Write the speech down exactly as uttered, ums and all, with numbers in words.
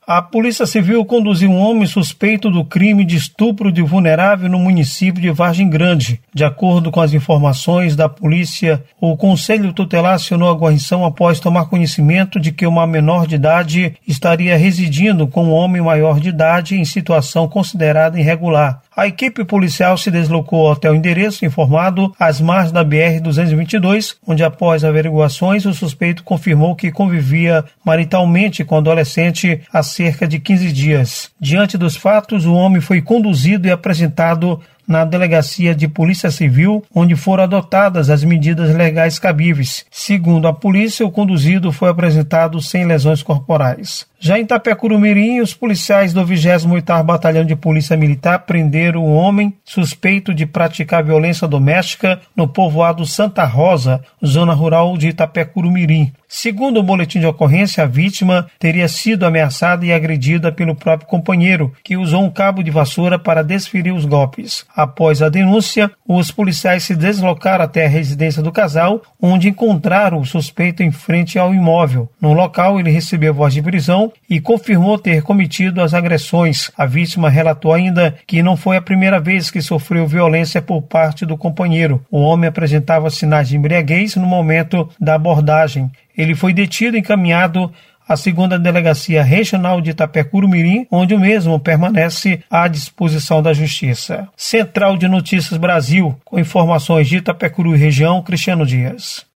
A Polícia Civil conduziu um homem suspeito do crime de estupro de vulnerável no município de Vargem Grande. De acordo com as informações da polícia, o Conselho Tutelar acionou a guarnição após tomar conhecimento de que uma menor de idade estaria residindo com um homem maior de idade em situação considerada irregular. A equipe policial se deslocou até o endereço informado às margens da B R duzentos e vinte e dois, onde após averiguações o suspeito confirmou que convivia maritalmente com o adolescente há cerca de quinze dias. Diante dos fatos, o homem foi conduzido e apresentado na Delegacia de Polícia Civil, onde foram adotadas as medidas legais cabíveis. Segundo a polícia, o conduzido foi apresentado sem lesões corporais. Já em Itapecurumirim, os policiais do vigésimo oitavo Batalhão de Polícia Militar prenderam um homem suspeito de praticar violência doméstica no povoado Santa Rosa, zona rural de Itapecurumirim. Segundo o boletim de ocorrência, a vítima teria sido ameaçada e agredida pelo próprio companheiro, que usou um cabo de vassoura para desferir os golpes. Após a denúncia, os policiais se deslocaram até a residência do casal, onde encontraram o suspeito em frente ao imóvel. No local, ele recebeu voz de prisão e confirmou ter cometido as agressões. A vítima relatou ainda que não foi a primeira vez que sofreu violência por parte do companheiro. O homem apresentava sinais de embriaguez no momento da abordagem. Ele foi detido e encaminhado à segunda Delegacia Regional de Itapecurumirim, onde o mesmo permanece à disposição da Justiça. Central de Notícias Brasil, com informações de Itapecuru e região, Cristiano Dias.